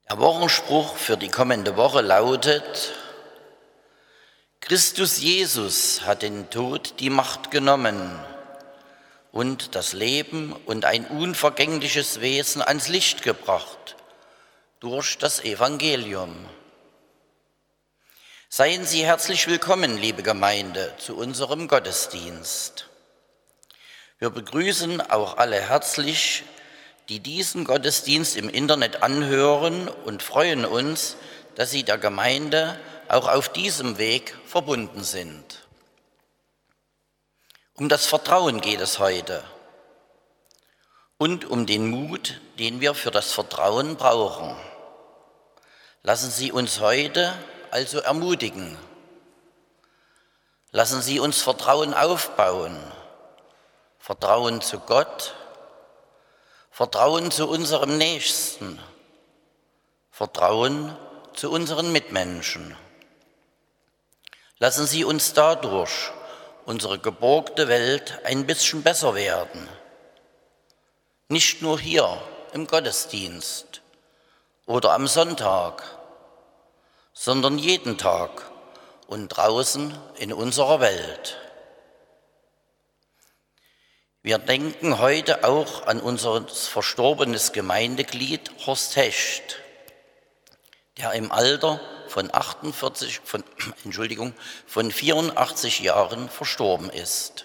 Der Wochenspruch für die kommende Woche lautet: Christus Jesus hat den Tod die Macht genommen und das Leben und ein unvergängliches Wesen ans Licht gebracht durch das Evangelium. Seien Sie herzlich willkommen, liebe Gemeinde, zu unserem Gottesdienst. Wir begrüßen auch alle herzlich, die diesen Gottesdienst im Internet anhören, und freuen uns, dass Sie der Gemeinde auch auf diesem Weg verbunden sind. Um das Vertrauen geht es heute und um den Mut, den wir für das Vertrauen brauchen. Lassen Sie uns heute also ermutigen. Lassen Sie uns Vertrauen aufbauen. Vertrauen zu Gott, Vertrauen zu unserem Nächsten, Vertrauen zu unseren Mitmenschen. Lassen Sie uns dadurch unsere geborgte Welt ein bisschen besser werden. Nicht nur hier im Gottesdienst oder am Sonntag, sondern jeden Tag und draußen in unserer Welt. Wir denken heute auch an unser verstorbenes Gemeindeglied Horst Hecht, der im Alter von 84 Jahren verstorben ist.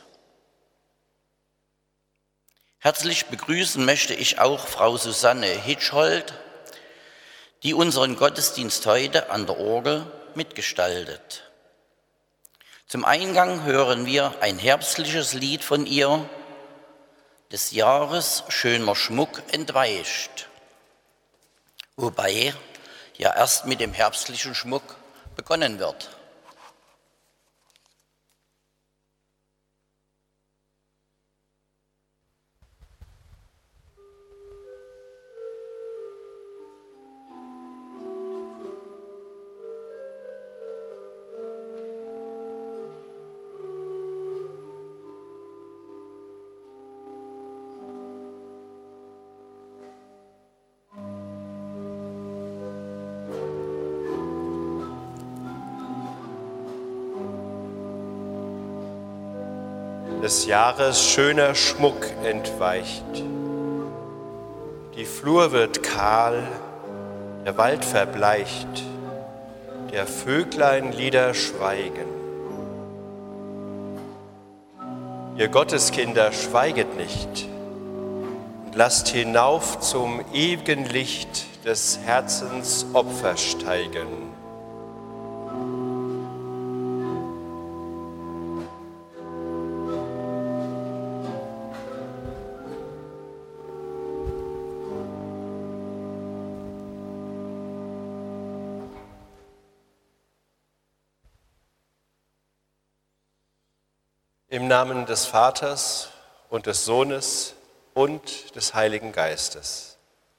Herzlich begrüßen möchte ich auch Frau Susanne Hitschhold, die unseren Gottesdienst heute an der Orgel mitgestaltet. Zum Eingang hören wir ein herbstliches Lied von ihr, des Jahres schöner Schmuck entweicht, wobei ja erst mit dem herbstlichen Schmuck begonnen wird. Des Jahres schöner Schmuck entweicht. Die Flur wird kahl, der Wald verbleicht, der Vöglein Lieder schweigen. Ihr Gotteskinder, schweiget nicht und lasst hinauf zum ewigen Licht des Herzens Opfer steigen. Im Namen des Vaters und des Sohnes und des Heiligen Geistes.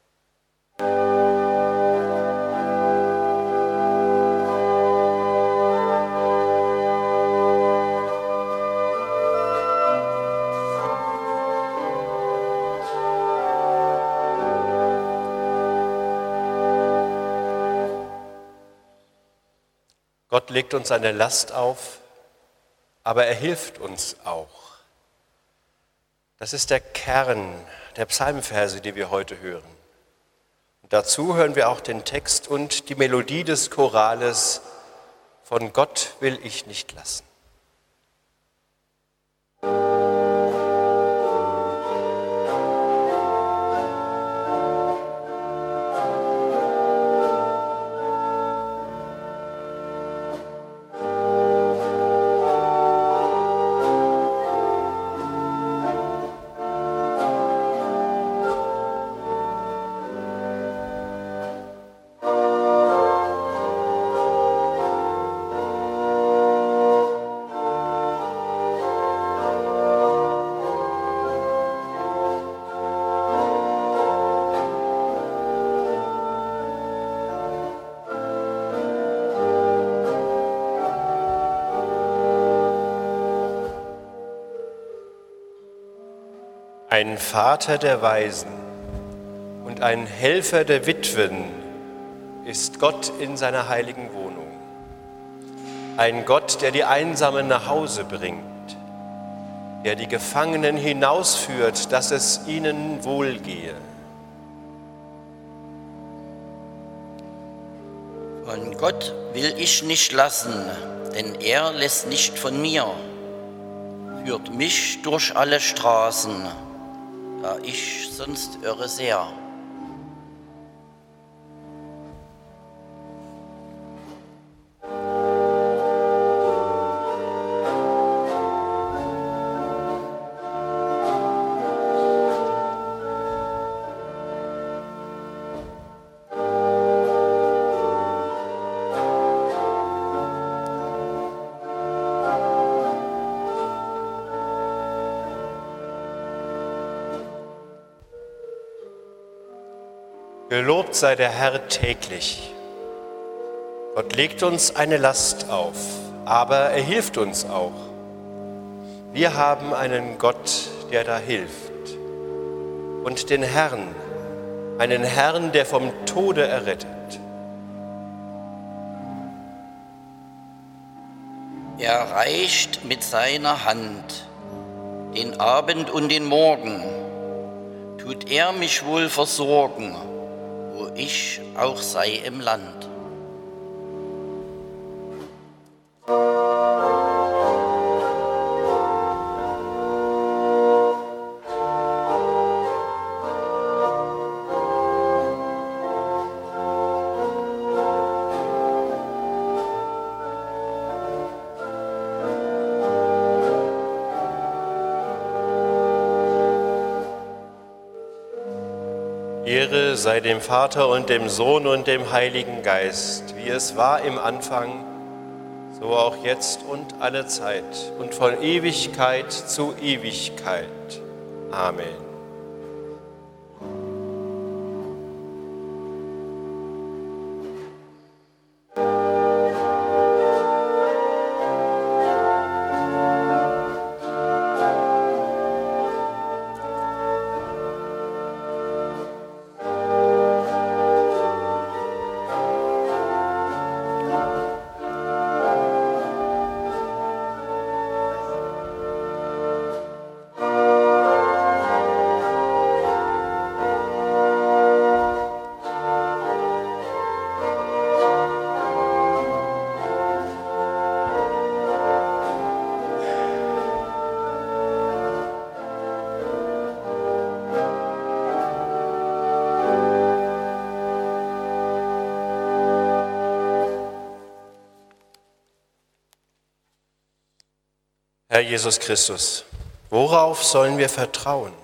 Gott legt uns eine Last auf, aber er hilft uns auch. Das ist der Kern der Psalmverse, die wir heute hören. Und dazu hören wir auch den Text und die Melodie des Chorales „Von Gott will ich nicht lassen“. Ein Vater der Waisen und ein Helfer der Witwen ist Gott in seiner heiligen Wohnung. Ein Gott, der die Einsamen nach Hause bringt, der die Gefangenen hinausführt, dass es ihnen wohlgehe. Von Gott will ich nicht lassen, denn er lässt nicht von mir, führt mich durch alle Straßen, da ich sonst irre sehr. Gelobt sei der Herr täglich. Gott legt uns eine Last auf, aber er hilft uns auch. Wir haben einen Gott, der da hilft. Und den Herrn, einen Herrn, der vom Tode errettet. Er reicht mit seiner Hand den Abend und den Morgen, tut er mich wohl versorgen, wo ich auch sei im Land. Ehre sei dem Vater und dem Sohn und dem Heiligen Geist, wie es war im Anfang, so auch jetzt und alle Zeit und von Ewigkeit zu Ewigkeit. Amen. Herr Jesus Christus, worauf sollen wir vertrauen?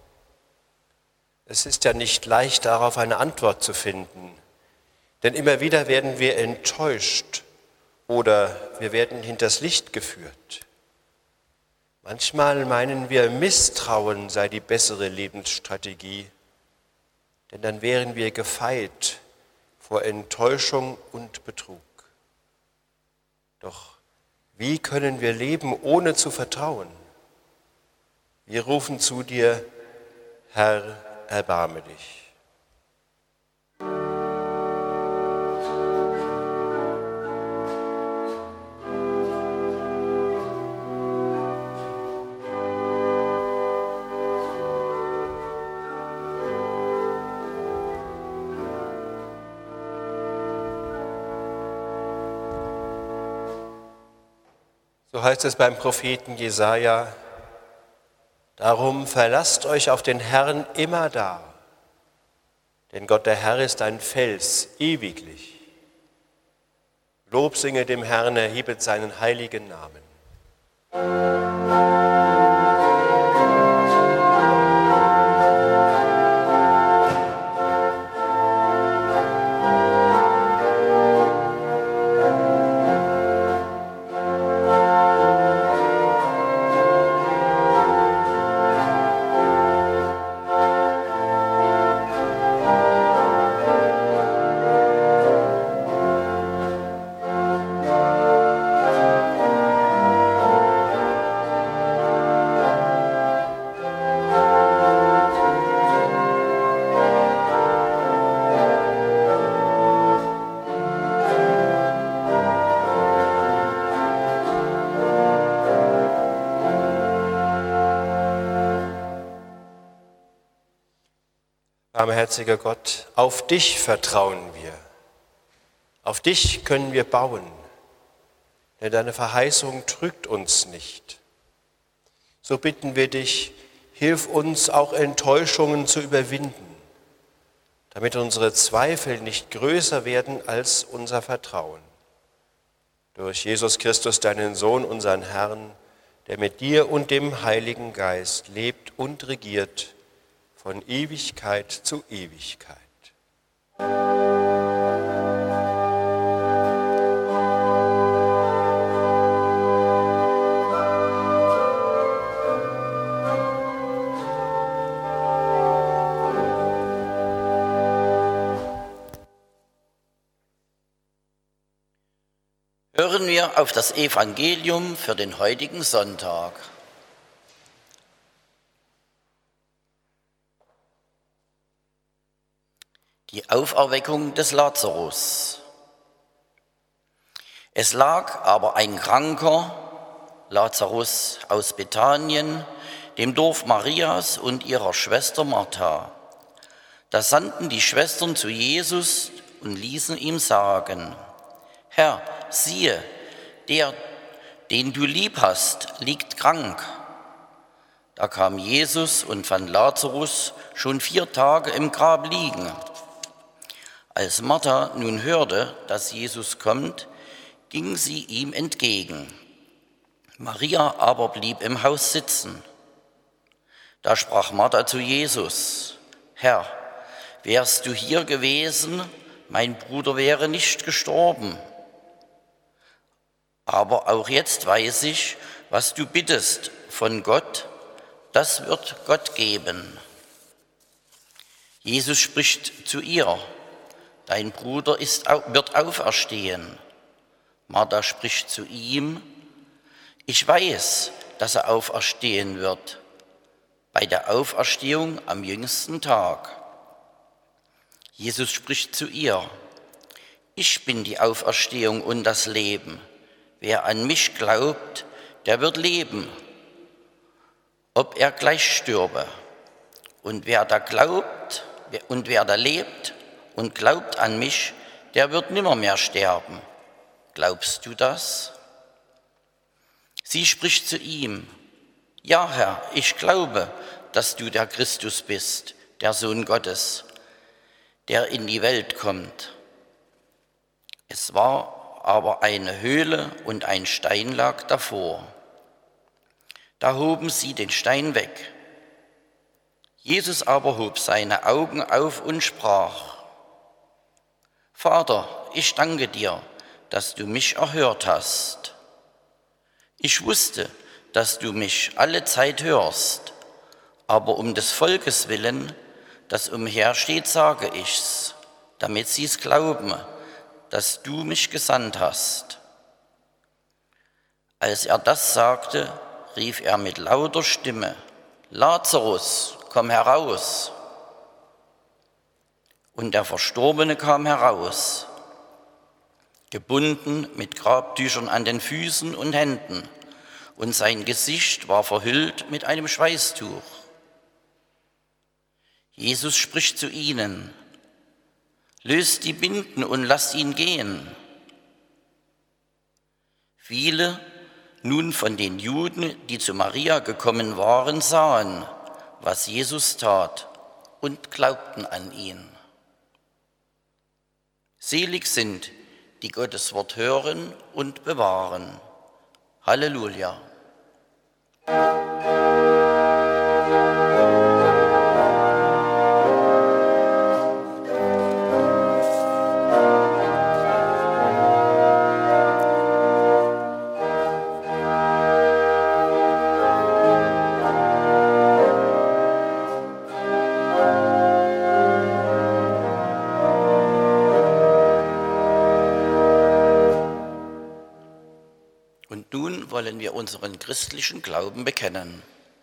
Es ist ja nicht leicht, darauf eine Antwort zu finden, denn immer wieder werden wir enttäuscht oder wir werden hinters Licht geführt. Manchmal meinen wir, Misstrauen sei die bessere Lebensstrategie, denn dann wären wir gefeit vor Enttäuschung und Betrug. Doch wie können wir leben, ohne zu vertrauen? Wir rufen zu dir, Herr, erbarme dich. So heißt es beim Propheten Jesaja: Darum verlasst euch auf den Herrn immerdar, denn Gott der Herr ist ein Fels ewiglich. Lob singe dem Herrn, erhebet seinen heiligen Namen. Barmherziger Gott, auf dich vertrauen wir. Auf dich können wir bauen, denn deine Verheißung trügt uns nicht. So bitten wir dich, hilf uns auch Enttäuschungen zu überwinden, damit unsere Zweifel nicht größer werden als unser Vertrauen. Durch Jesus Christus, deinen Sohn, unseren Herrn, der mit dir und dem Heiligen Geist lebt und regiert von Ewigkeit zu Ewigkeit. Hören wir auf das Evangelium für den heutigen Sonntag. Die Auferweckung des Lazarus. Es lag aber ein Kranker, Lazarus aus Bethanien, dem Dorf Marias und ihrer Schwester Martha. Da sandten die Schwestern zu Jesus und ließen ihm sagen: Herr, siehe, der, den du lieb hast, liegt krank. Da kam Jesus und fand Lazarus schon 4 Tage im Grab liegen. Als Martha nun hörte, dass Jesus kommt, ging sie ihm entgegen. Maria aber blieb im Haus sitzen. Da sprach Martha zu Jesus: Herr, wärst du hier gewesen, mein Bruder wäre nicht gestorben. Aber auch jetzt weiß ich, was du bittest von Gott, das wird Gott geben. Jesus spricht zu ihr: Dein Bruder wird auferstehen. Martha spricht zu ihm: Ich weiß, dass er auferstehen wird, bei der Auferstehung am jüngsten Tag. Jesus spricht zu ihr: Ich bin die Auferstehung und das Leben. Wer an mich glaubt, der wird leben, ob er gleich stürbe. Und wer da lebt und glaubt an mich, der wird nimmermehr sterben. Glaubst du das? Sie spricht zu ihm: Ja, Herr, ich glaube, dass du der Christus bist, der Sohn Gottes, der in die Welt kommt. Es war aber eine Höhle und ein Stein lag davor. Da hoben sie den Stein weg. Jesus aber hob seine Augen auf und sprach: Vater, ich danke dir, dass du mich erhört hast. Ich wusste, dass du mich alle Zeit hörst, aber um des Volkes willen, das umhersteht, sage ich's, damit sie's glauben, dass du mich gesandt hast. Als er das sagte, rief er mit lauter Stimme: Lazarus, komm heraus! Und der Verstorbene kam heraus, gebunden mit Grabtüchern an den Füßen und Händen, und sein Gesicht war verhüllt mit einem Schweißtuch. Jesus spricht zu ihnen: Löst die Binden und lasst ihn gehen. Viele nun von den Juden, die zu Maria gekommen waren, sahen, was Jesus tat, und glaubten an ihn. Selig sind, die Gottes Wort hören und bewahren. Halleluja. Wollen wir unseren christlichen Glauben bekennen.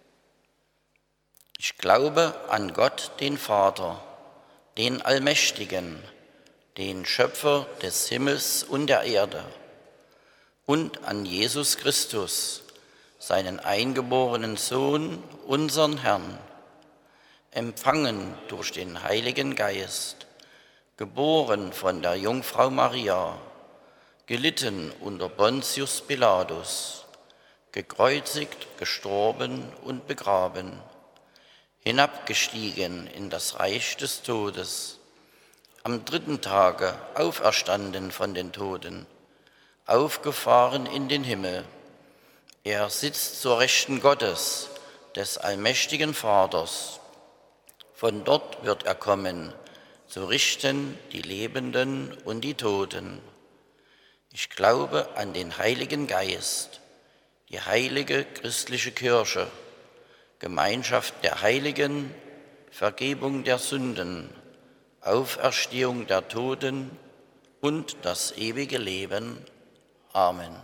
Ich glaube an Gott, den Vater, den Allmächtigen, den Schöpfer des Himmels und der Erde, und an Jesus Christus, seinen eingeborenen Sohn, unseren Herrn, empfangen durch den Heiligen Geist, geboren von der Jungfrau Maria, gelitten unter Pontius Pilatus, gekreuzigt, gestorben und begraben, hinabgestiegen in das Reich des Todes, am 3. Tage auferstanden von den Toten, aufgefahren in den Himmel. Er sitzt zur Rechten Gottes, des allmächtigen Vaters. Von dort wird er kommen, zu richten die Lebenden und die Toten. Ich glaube an den Heiligen Geist, die heilige christliche Kirche, Gemeinschaft der Heiligen, Vergebung der Sünden, Auferstehung der Toten und das ewige Leben. Amen.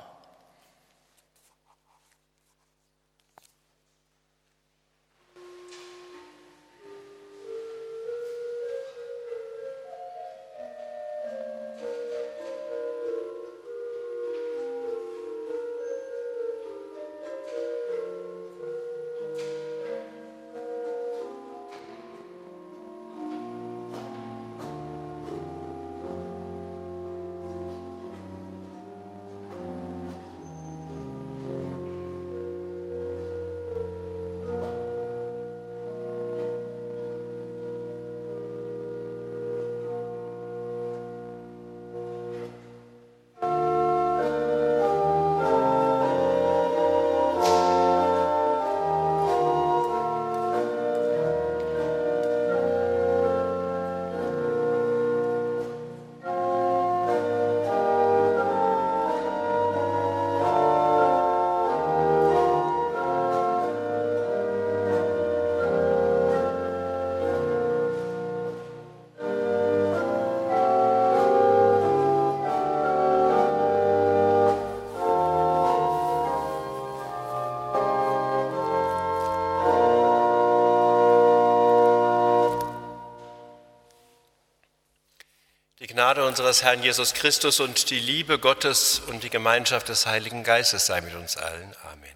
Die Gnade unseres Herrn Jesus Christus und die Liebe Gottes und die Gemeinschaft des Heiligen Geistes sei mit uns allen. Amen.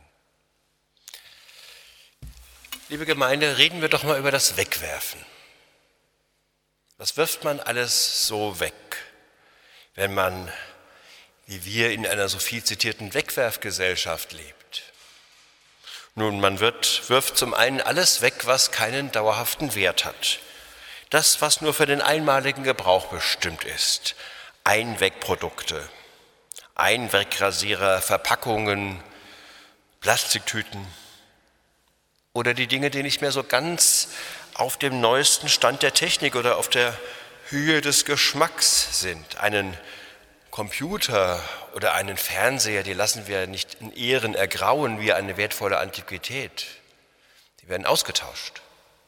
Liebe Gemeinde, reden wir doch mal über das Wegwerfen. Was wirft man alles so weg, wenn man, wie wir, in einer so viel zitierten Wegwerfgesellschaft lebt? Nun, man wirft zum einen alles weg, was keinen dauerhaften Wert hat. Das, was nur für den einmaligen Gebrauch bestimmt ist. Einwegprodukte, Einwegrasierer, Verpackungen, Plastiktüten oder die Dinge, die nicht mehr so ganz auf dem neuesten Stand der Technik oder auf der Höhe des Geschmacks sind. Einen Computer oder einen Fernseher, die lassen wir nicht in Ehren ergrauen wie eine wertvolle Antiquität. Die werden ausgetauscht.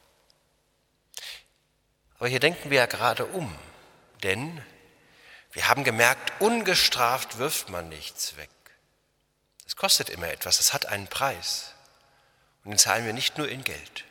Aber hier denken wir ja gerade um, denn wir haben gemerkt, ungestraft wirft man nichts weg. Es kostet immer etwas, es hat einen Preis und den zahlen wir nicht nur in Geld.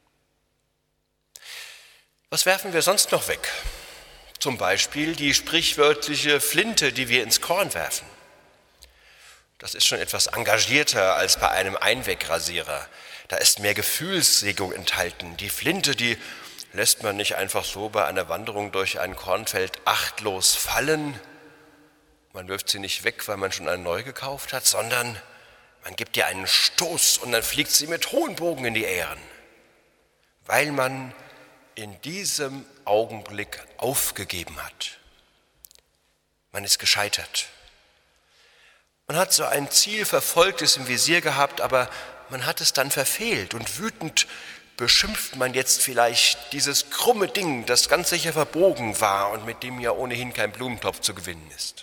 Was werfen wir sonst noch weg? Zum Beispiel die sprichwörtliche Flinte, die wir ins Korn werfen. Das ist schon etwas engagierter als bei einem Einwegrasierer. Da ist mehr Gefühlsregung enthalten. Die Flinte, die lässt man nicht einfach so bei einer Wanderung durch ein Kornfeld achtlos fallen. Man wirft sie nicht weg, weil man schon eine neu gekauft hat, sondern man gibt ihr einen Stoß und dann fliegt sie mit hohen Bogen in die Ähren, weil man in diesem Augenblick aufgegeben hat. Man ist gescheitert. Man hat so ein Ziel verfolgt, es im Visier gehabt, aber man hat es dann verfehlt und wütend beschimpft man jetzt vielleicht dieses krumme Ding, das ganz sicher verbogen war und mit dem ja ohnehin kein Blumentopf zu gewinnen ist.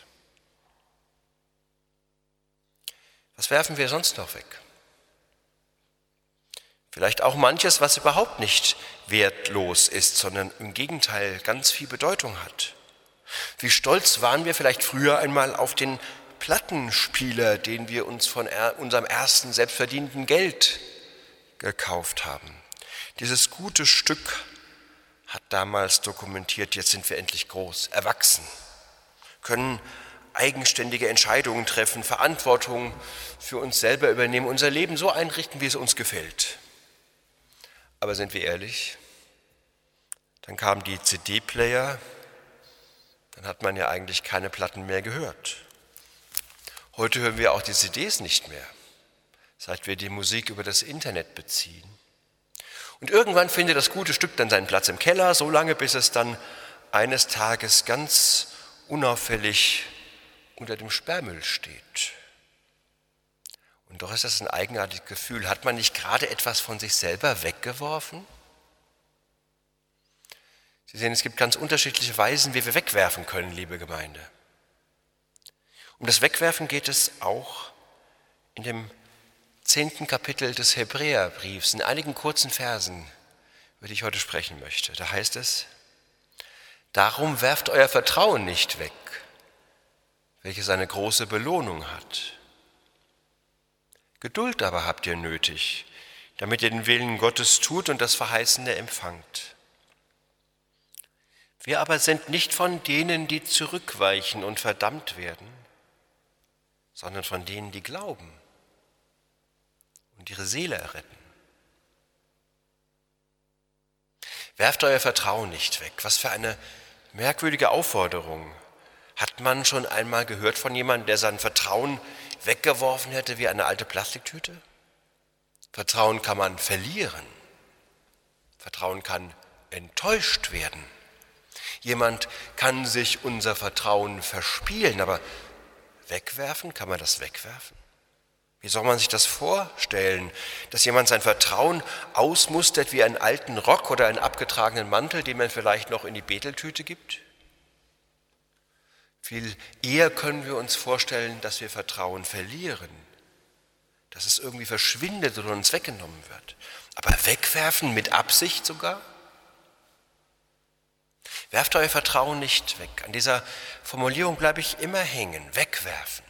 Was werfen wir sonst noch weg? Vielleicht auch manches, was überhaupt nicht wertlos ist, sondern im Gegenteil ganz viel Bedeutung hat. Wie stolz waren wir vielleicht früher einmal auf den Plattenspieler, den wir uns von unserem ersten selbstverdienten Geld gekauft haben. Dieses gute Stück hat damals dokumentiert, jetzt sind wir endlich groß, erwachsen, können eigenständige Entscheidungen treffen, Verantwortung für uns selber übernehmen, unser Leben so einrichten, wie es uns gefällt. Aber sind wir ehrlich? Dann kamen die CD-Player, dann hat man ja eigentlich keine Platten mehr gehört. Heute hören wir auch die CDs nicht mehr, seit wir die Musik über das Internet beziehen. Und irgendwann findet das gute Stück dann seinen Platz im Keller, so lange bis es dann eines Tages ganz unauffällig unter dem Sperrmüll steht. Und doch ist das ein eigenartiges Gefühl. Hat man nicht gerade etwas von sich selber weggeworfen? Sie sehen, es gibt ganz unterschiedliche Weisen, wie wir wegwerfen können, liebe Gemeinde. Um das Wegwerfen geht es auch in dem 10. Kapitel des Hebräerbriefs, in einigen kurzen Versen, über die ich heute sprechen möchte. Da heißt es: Darum werft euer Vertrauen nicht weg, welches eine große Belohnung hat. Geduld aber habt ihr nötig, damit ihr den Willen Gottes tut und das Verheißene empfangt. Wir aber sind nicht von denen, die zurückweichen und verdammt werden, sondern von denen, die glauben und ihre Seele erretten. Werft euer Vertrauen nicht weg. Was für eine merkwürdige Aufforderung. Hat man schon einmal gehört von jemandem, der sein Vertrauen weggeworfen hätte wie eine alte Plastiktüte? Vertrauen kann man verlieren. Vertrauen kann enttäuscht werden. Jemand kann sich unser Vertrauen verspielen, aber wegwerfen, kann man das wegwerfen? Wie soll man sich das vorstellen, dass jemand sein Vertrauen ausmustert wie einen alten Rock oder einen abgetragenen Mantel, den man vielleicht noch in die Beteltüte gibt? Viel eher können wir uns vorstellen, dass wir Vertrauen verlieren, dass es irgendwie verschwindet oder uns weggenommen wird. Aber wegwerfen mit Absicht sogar? Werft euer Vertrauen nicht weg. An dieser Formulierung bleibe ich immer hängen. Wegwerfen.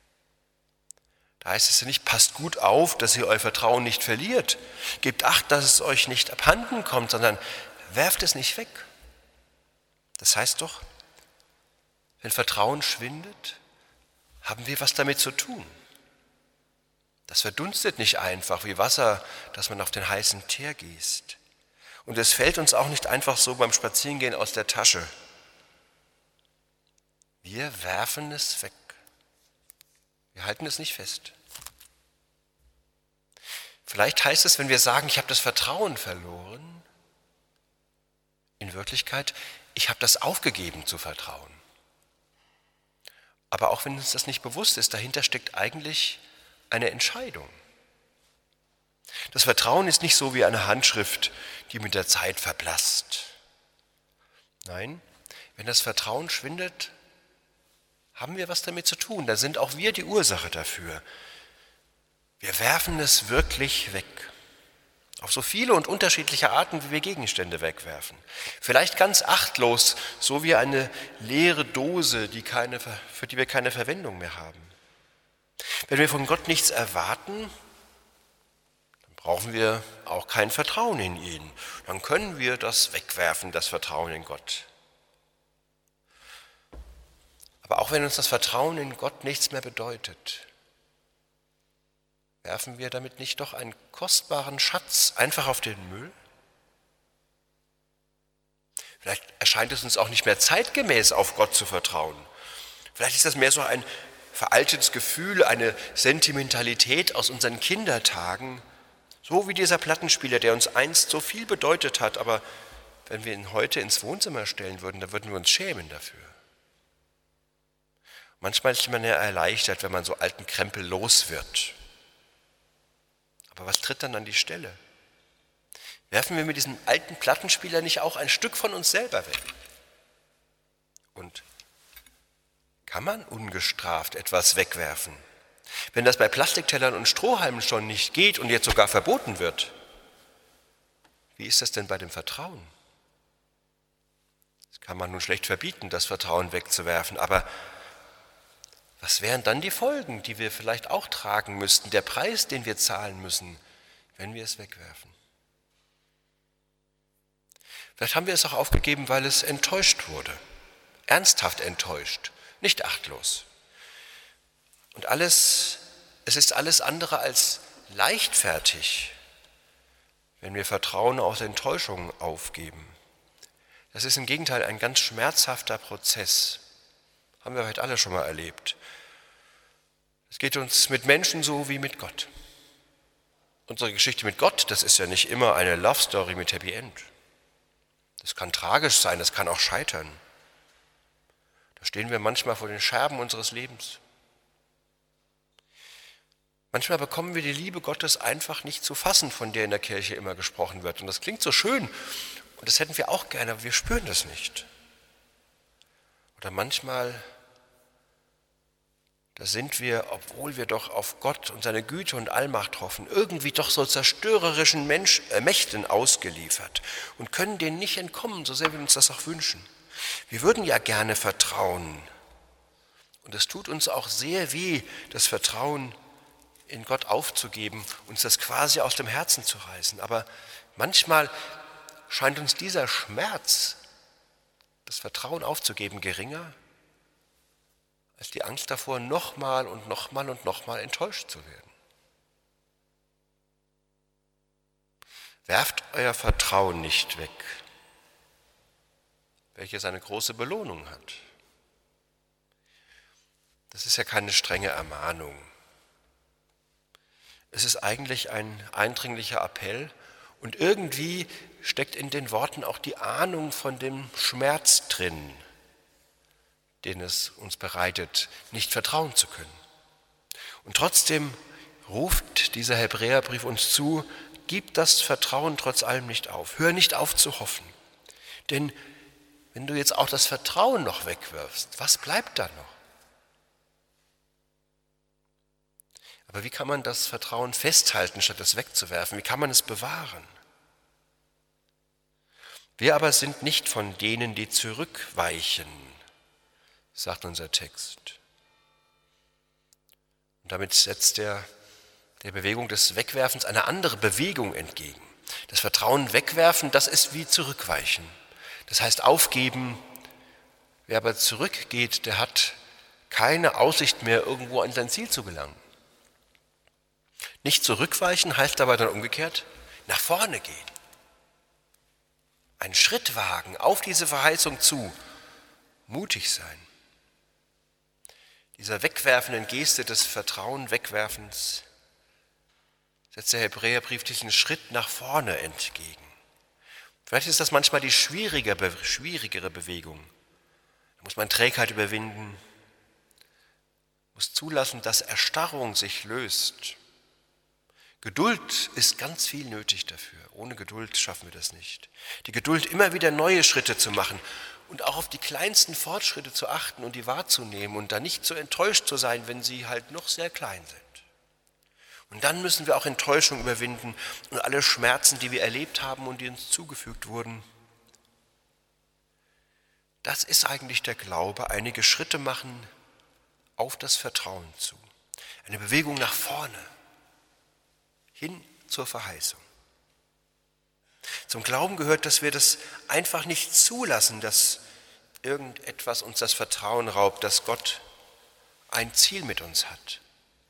Da heißt es ja nicht, passt gut auf, dass ihr euer Vertrauen nicht verliert. Gebt Acht, dass es euch nicht abhanden kommt, sondern werft es nicht weg. Das heißt doch, wenn Vertrauen schwindet, haben wir was damit zu tun. Das verdunstet nicht einfach wie Wasser, das man auf den heißen Teer gießt. Und es fällt uns auch nicht einfach so beim Spazierengehen aus der Tasche. Wir werfen es weg. Wir halten es nicht fest. Vielleicht heißt es, wenn wir sagen, ich habe das Vertrauen verloren, in Wirklichkeit, ich habe das aufgegeben zu vertrauen. Aber auch wenn uns das nicht bewusst ist, dahinter steckt eigentlich eine Entscheidung. Das Vertrauen ist nicht so wie eine Handschrift, die mit der Zeit verblasst. Nein, wenn das Vertrauen schwindet, haben wir was damit zu tun. Da sind auch wir die Ursache dafür. Wir werfen es wirklich weg. Auf so viele und unterschiedliche Arten, wie wir Gegenstände wegwerfen. Vielleicht ganz achtlos, so wie eine leere Dose, für die wir keine Verwendung mehr haben. Wenn wir von Gott nichts erwarten, brauchen wir auch kein Vertrauen in ihn. Dann können wir das wegwerfen, das Vertrauen in Gott. Aber auch wenn uns das Vertrauen in Gott nichts mehr bedeutet, werfen wir damit nicht doch einen kostbaren Schatz einfach auf den Müll? Vielleicht erscheint es uns auch nicht mehr zeitgemäß, auf Gott zu vertrauen. Vielleicht ist das mehr so ein veraltetes Gefühl, eine Sentimentalität aus unseren Kindertagen, so wie dieser Plattenspieler, der uns einst so viel bedeutet hat, aber wenn wir ihn heute ins Wohnzimmer stellen würden, dann würden wir uns schämen dafür. Manchmal ist man ja erleichtert, wenn man so alten Krempel los wird. Aber was tritt dann an die Stelle? Werfen wir mit diesem alten Plattenspieler nicht auch ein Stück von uns selber weg? Und kann man ungestraft etwas wegwerfen? Wenn das bei Plastiktellern und Strohhalmen schon nicht geht und jetzt sogar verboten wird, wie ist das denn bei dem Vertrauen? Das kann man nun schlecht verbieten, das Vertrauen wegzuwerfen, aber was wären dann die Folgen, die wir vielleicht auch tragen müssten, der Preis, den wir zahlen müssen, wenn wir es wegwerfen? Vielleicht haben wir es auch aufgegeben, weil es enttäuscht wurde, ernsthaft enttäuscht, nicht achtlos. Und es ist alles andere als leichtfertig, wenn wir Vertrauen aus Enttäuschungen aufgeben. Das ist im Gegenteil ein ganz schmerzhafter Prozess. Haben wir vielleicht alle schon mal erlebt. Es geht uns mit Menschen so wie mit Gott. Unsere Geschichte mit Gott, das ist ja nicht immer eine Love Story mit Happy End. Das kann tragisch sein, das kann auch scheitern. Da stehen wir manchmal vor den Scherben unseres Lebens. Manchmal bekommen wir die Liebe Gottes einfach nicht zu fassen, von der in der Kirche immer gesprochen wird. Und das klingt so schön und das hätten wir auch gerne, aber wir spüren das nicht. Oder manchmal, da sind wir, obwohl wir doch auf Gott und seine Güte und Allmacht hoffen, irgendwie doch so zerstörerischen Mächten ausgeliefert und können denen nicht entkommen, so sehr wir uns das auch wünschen. Wir würden ja gerne vertrauen. Und es tut uns auch sehr weh, das Vertrauen in Gott aufzugeben, uns das quasi aus dem Herzen zu reißen. Aber manchmal scheint uns dieser Schmerz, das Vertrauen aufzugeben, geringer als die Angst davor, nochmal und nochmal und nochmal enttäuscht zu werden. Werft euer Vertrauen nicht weg, welches eine große Belohnung hat. Das ist ja keine strenge Ermahnung. Es ist eigentlich ein eindringlicher Appell und irgendwie steckt in den Worten auch die Ahnung von dem Schmerz drin, den es uns bereitet, nicht vertrauen zu können. Und trotzdem ruft dieser Hebräerbrief uns zu, gib das Vertrauen trotz allem nicht auf. Hör nicht auf zu hoffen. Denn wenn du jetzt auch das Vertrauen noch wegwirfst, was bleibt da noch? Aber wie kann man das Vertrauen festhalten, statt es wegzuwerfen? Wie kann man es bewahren? Wir aber sind nicht von denen, die zurückweichen, sagt unser Text. Und damit setzt der Bewegung des Wegwerfens eine andere Bewegung entgegen. Das Vertrauen wegwerfen, das ist wie zurückweichen. Das heißt aufgeben. Wer aber zurückgeht, der hat keine Aussicht mehr, irgendwo an sein Ziel zu gelangen. Nicht zurückweichen heißt aber dann umgekehrt nach vorne gehen. Einen Schritt wagen, auf diese Verheißung zu, mutig sein. Dieser wegwerfenden Geste des Vertrauen wegwerfens setzt der Hebräerbrief diesen Schritt nach vorne entgegen. Vielleicht ist das manchmal die schwierigere Bewegung. Da muss man Trägheit überwinden, muss zulassen, dass Erstarrung sich löst. Geduld ist ganz viel nötig dafür. Ohne Geduld schaffen wir das nicht. Die Geduld, immer wieder neue Schritte zu machen und auch auf die kleinsten Fortschritte zu achten und die wahrzunehmen und dann nicht so enttäuscht zu sein, wenn sie halt noch sehr klein sind. Und dann müssen wir auch Enttäuschung überwinden und alle Schmerzen, die wir erlebt haben und die uns zugefügt wurden. Das ist eigentlich der Glaube, einige Schritte machen auf das Vertrauen zu. Eine Bewegung nach vorne, hin zur Verheißung. Zum Glauben gehört, dass wir das einfach nicht zulassen, dass irgendetwas uns das Vertrauen raubt, dass Gott ein Ziel mit uns hat.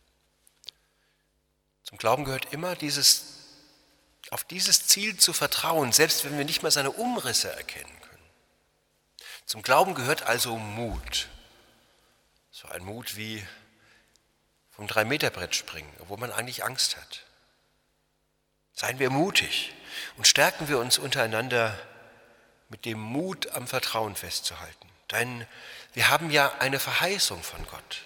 Zum Glauben gehört immer auf dieses Ziel zu vertrauen, selbst wenn wir nicht mal seine Umrisse erkennen können. Zum Glauben gehört also Mut. So ein Mut wie vom 3-Meter-Brett springen, obwohl man eigentlich Angst hat. Seien wir mutig und stärken wir uns untereinander mit dem Mut, am Vertrauen festzuhalten. Denn wir haben ja eine Verheißung von Gott.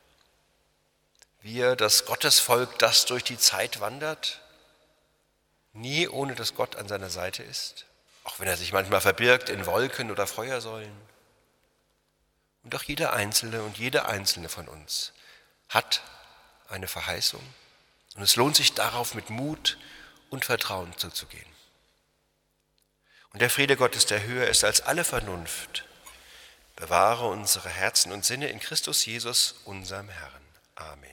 Wir, das Gottesvolk, das durch die Zeit wandert, nie ohne dass Gott an seiner Seite ist, auch wenn er sich manchmal verbirgt in Wolken oder Feuersäulen. Und auch jeder Einzelne und jede Einzelne von uns hat eine Verheißung. Und es lohnt sich darauf, mit Mut und Vertrauen zuzugehen. Und der Friede Gottes, der höher ist als alle Vernunft, bewahre unsere Herzen und Sinne in Christus Jesus, unserem Herrn. Amen.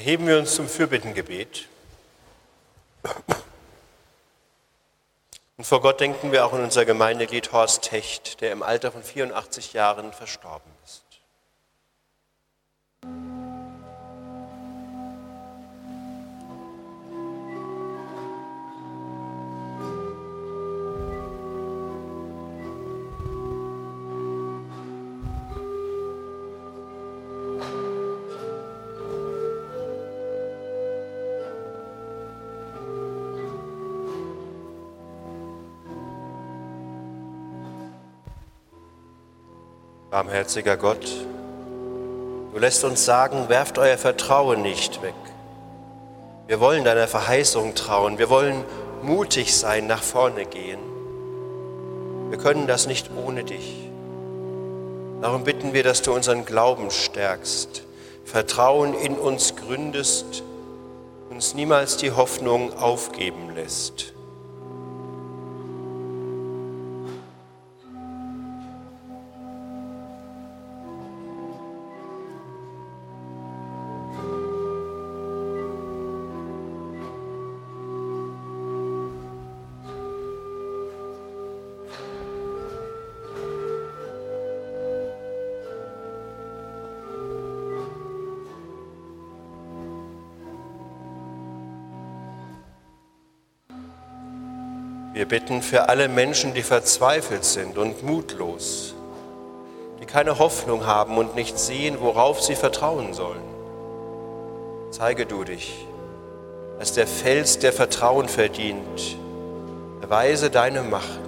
Erheben wir uns zum Fürbittengebet. Und vor Gott denken wir auch an unser Gemeindeglied Horst Hecht, der im Alter von 84 Jahren verstorben ist. Barmherziger Gott, du lässt uns sagen, werft euer Vertrauen nicht weg. Wir wollen deiner Verheißung trauen, wir wollen mutig sein, nach vorne gehen. Wir können das nicht ohne dich. Darum bitten wir, dass du unseren Glauben stärkst, Vertrauen in uns gründest, uns niemals die Hoffnung aufgeben lässt. Wir bitten für alle Menschen, die verzweifelt sind und mutlos, die keine Hoffnung haben und nicht sehen, worauf sie vertrauen sollen. Zeige du dich als der Fels, der Vertrauen verdient. Erweise deine Macht.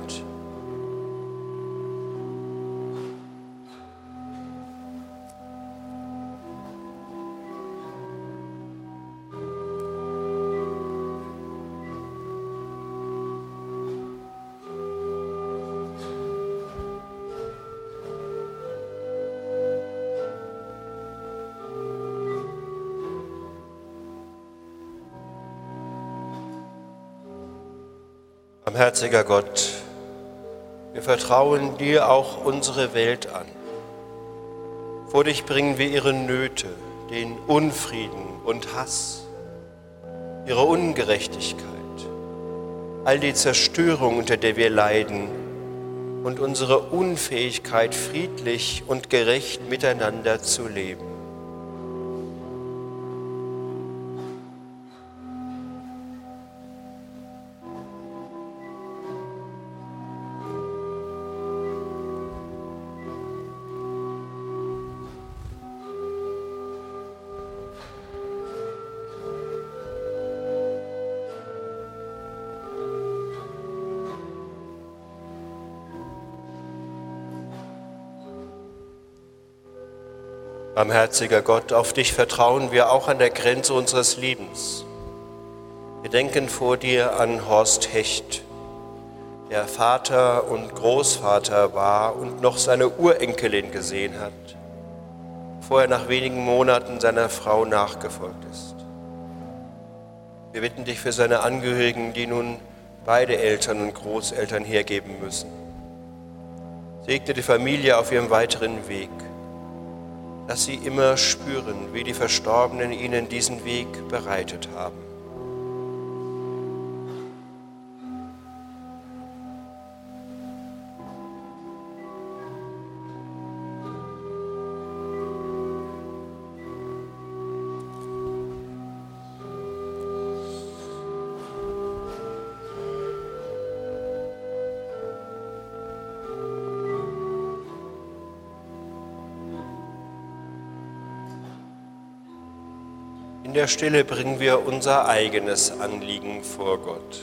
Barmherziger Gott, wir vertrauen dir auch unsere Welt an. Vor dich bringen wir ihre Nöte, den Unfrieden und Hass, ihre Ungerechtigkeit, all die Zerstörung, unter der wir leiden und unsere Unfähigkeit, friedlich und gerecht miteinander zu leben. Barmherziger Gott, auf dich vertrauen wir auch an der Grenze unseres Lebens. Wir denken vor dir an Horst Hecht, der Vater und Großvater war und noch seine Urenkelin gesehen hat, bevor er nach wenigen Monaten seiner Frau nachgefolgt ist. Wir bitten dich für seine Angehörigen, die nun beide Eltern und Großeltern hergeben müssen. Segne die Familie auf ihrem weiteren Weg. Dass sie immer spüren, wie die Verstorbenen ihnen diesen Weg bereitet haben. In der Stille bringen wir unser eigenes Anliegen vor Gott.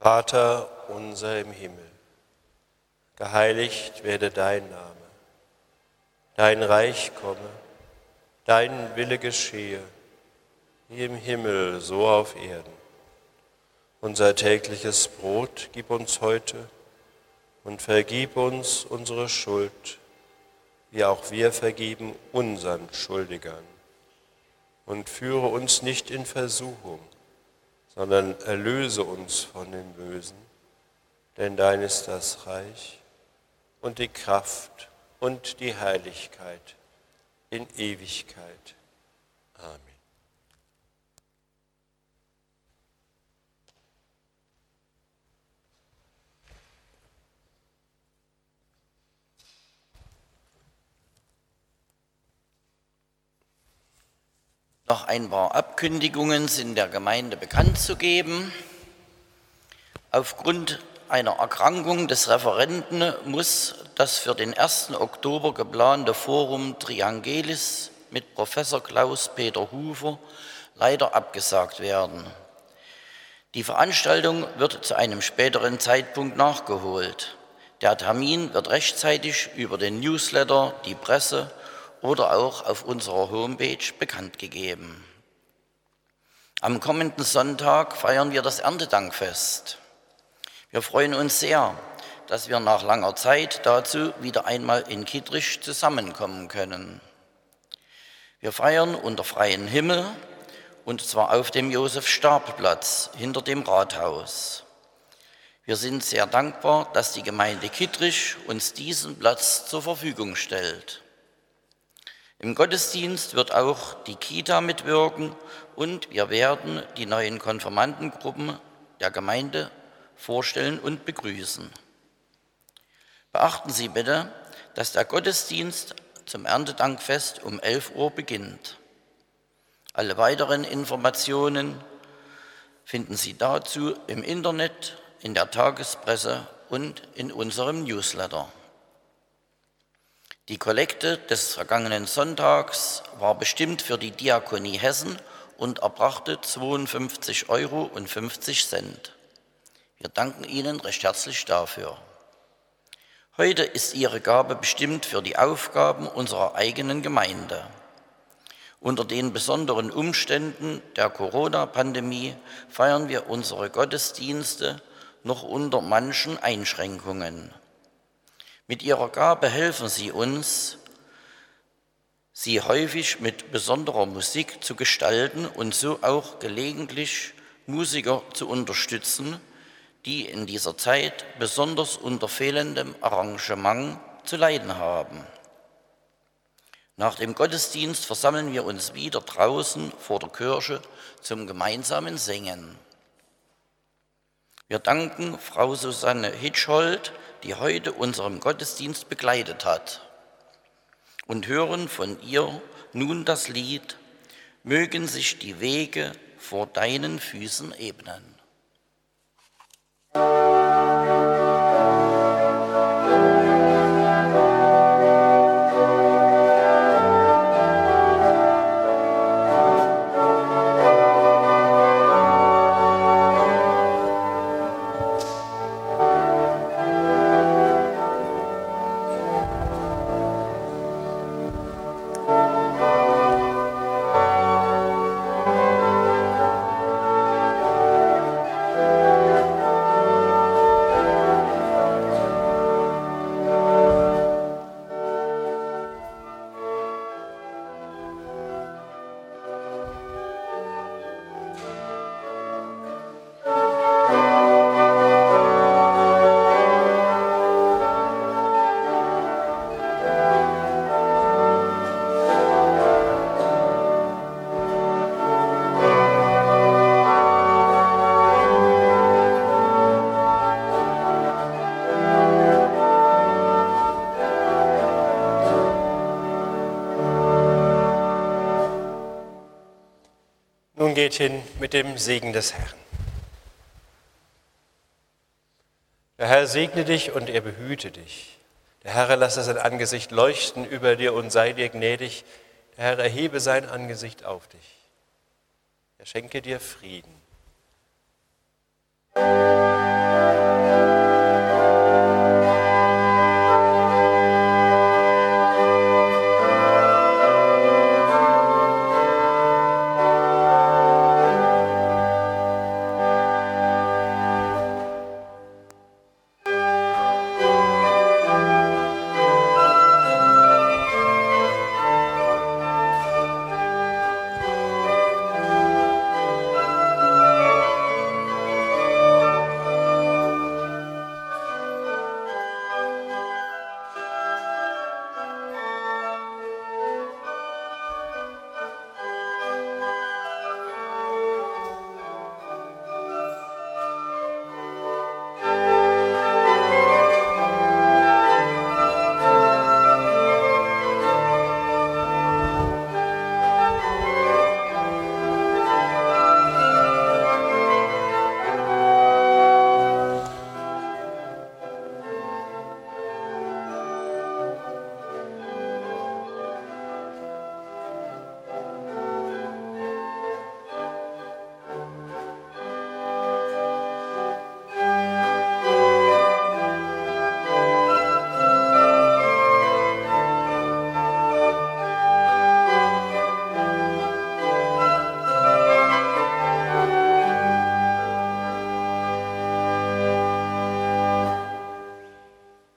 Vater unser im Himmel, geheiligt werde dein Name. Dein Reich komme, dein Wille geschehe, wie im Himmel, so auf Erden. Unser tägliches Brot gib uns heute und vergib uns unsere Schuld, wie auch wir vergeben unseren Schuldigern. Und führe uns nicht in Versuchung, sondern erlöse uns von dem Bösen. Denn dein ist das Reich und die Kraft und die Herrlichkeit in Ewigkeit. Amen. Noch ein paar Abkündigungen sind der Gemeinde bekannt zu geben. Aufgrund einer Erkrankung des Referenten muss das für den 1. Oktober geplante Forum Triangelis mit Professor Klaus-Peter Hufer leider abgesagt werden. Die Veranstaltung wird zu einem späteren Zeitpunkt nachgeholt. Der Termin wird rechtzeitig über den Newsletter, die Presse oder auch auf unserer Homepage bekannt gegeben. Am kommenden Sonntag feiern wir das Erntedankfest. Wir freuen uns sehr, dass wir nach langer Zeit dazu wieder einmal in Kittrich zusammenkommen können. Wir feiern unter freiem Himmel und zwar auf dem Josef-Stab-Platz hinter dem Rathaus. Wir sind sehr dankbar, dass die Gemeinde Kittrich uns diesen Platz zur Verfügung stellt. Im Gottesdienst wird auch die Kita mitwirken und wir werden die neuen Konfirmandengruppen der Gemeinde vorstellen und begrüßen. Beachten Sie bitte, dass der Gottesdienst zum Erntedankfest um 11 Uhr beginnt. Alle weiteren Informationen finden Sie dazu im Internet, in der Tagespresse und in unserem Newsletter. Die Kollekte des vergangenen Sonntags war bestimmt für die Diakonie Hessen und erbrachte 52,50 € . Wir danken Ihnen recht herzlich dafür. Heute ist Ihre Gabe bestimmt für die Aufgaben unserer eigenen Gemeinde. Unter den besonderen Umständen der Corona-Pandemie feiern wir unsere Gottesdienste noch unter manchen Einschränkungen. Mit Ihrer Gabe helfen Sie uns, sie häufig mit besonderer Musik zu gestalten und so auch gelegentlich Musiker zu unterstützen, die in dieser Zeit besonders unter fehlendem Arrangement zu leiden haben. Nach dem Gottesdienst versammeln wir uns wieder draußen vor der Kirche zum gemeinsamen Singen. Wir danken Frau Susanne Hitschhold, die heute unseren Gottesdienst begleitet hat, und hören von ihr nun das Lied »Mögen sich die Wege vor deinen Füßen ebnen«. Nun geht hin mit dem Segen des Herrn. Der Herr segne dich und er behüte dich. Der Herr lasse sein Angesicht leuchten über dir und sei dir gnädig. Der Herr erhebe sein Angesicht auf dich. Er schenke dir Frieden.